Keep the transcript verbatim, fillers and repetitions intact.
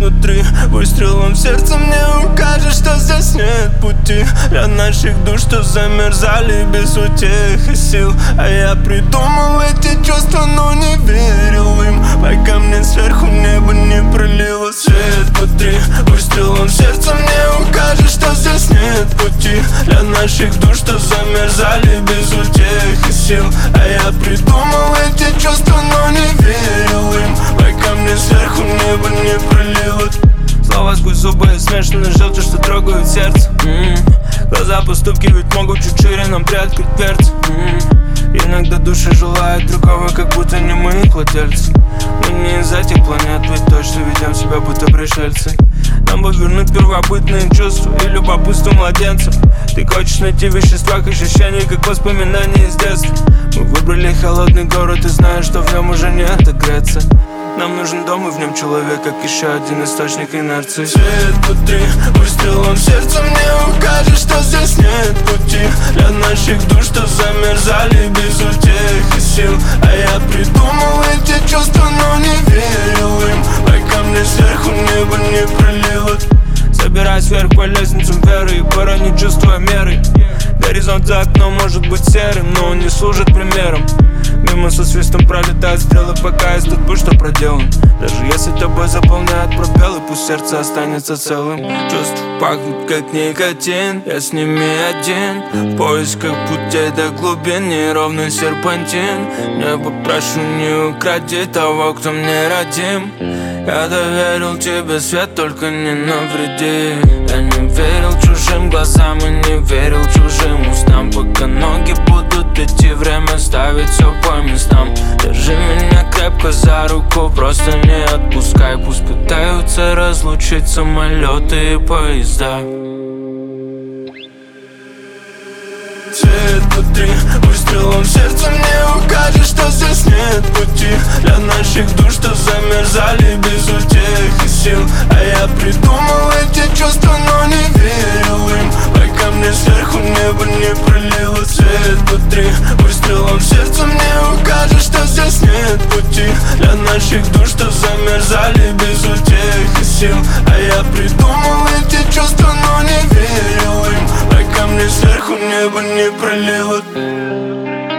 внутри, выстрелом в сердце мне укажет, что здесь нет пути для наших душ, что замерзали без утех и сил. А я придумал эти чувства, но не верил им, пока мне сверху небо не пролило свет внутри. Выстрелом в сердце мне укажет, что здесь нет пути для наших душ, что замерзали без утех и сил. А я придумал эти чувства, но не верил им, пока мне сверху небо не пролило. Слова сквозь зубы, смешанные желчью, что трогают сердце. м-м. Глаза поступки ведь могут чуть шире нам приоткрыть перцы. м-м. Иногда души желают другого, как будто не мы владельцы. Мы не из этих планет, ведь точно ведем себя будто пришельцы. Нам бы вернуть первобытные чувства и любопытство младенцев. Ты хочешь найти в веществах ощущения, как воспоминания из детства. Мы выбрали холодный город и знаешь, что в нем уже не отогреться. Нам нужен дом и в нем человек, как еще один источник инерции. Свет внутри, выстрелом в сердце мне укажет, что здесь нет пути для наших душ, что замерзали без утех и сил. А я придумал эти чувства, но не верил им, пока мне сверху небо не пролило. Собираюсь вверх по лестницам веры и порой чувствуя меры. Горизонт за окном может быть серым, но он не служит примером. Мимо со свистом пролетают стрелы, пока есть тот путь, что проделан. Даже если тобой заполняют пробелы, пусть сердце останется целым. Чувства пахнут как никотин, я с ними один. В поисках путей до глубин, неровный серпантин. Небо прошу, не укради того, кто мне родим. Я доверил тебе свет, только не навреди. Я не верил чужим глазам и не верил чужим устам. Пока ноги будут идти, время ставить все по местам. Держи меня крепко за руку, просто не отпускай. Пусть пытаются разлучить самолеты и поезда. Свет внутри, выстрелом в сердце мне укажет, что здесь нет пути для наших душ, что замерзали без утех и сил. А я придумал эти чувства, но не верил им, пока мне сверху небо не пролило. Свет внутри, выстрелом в сердце мне укажет, что здесь нет пути для наших душ, что замерзали без утех и сил. А я придумал эти чувства, но не верил им, пока мне сверху небо не пролило.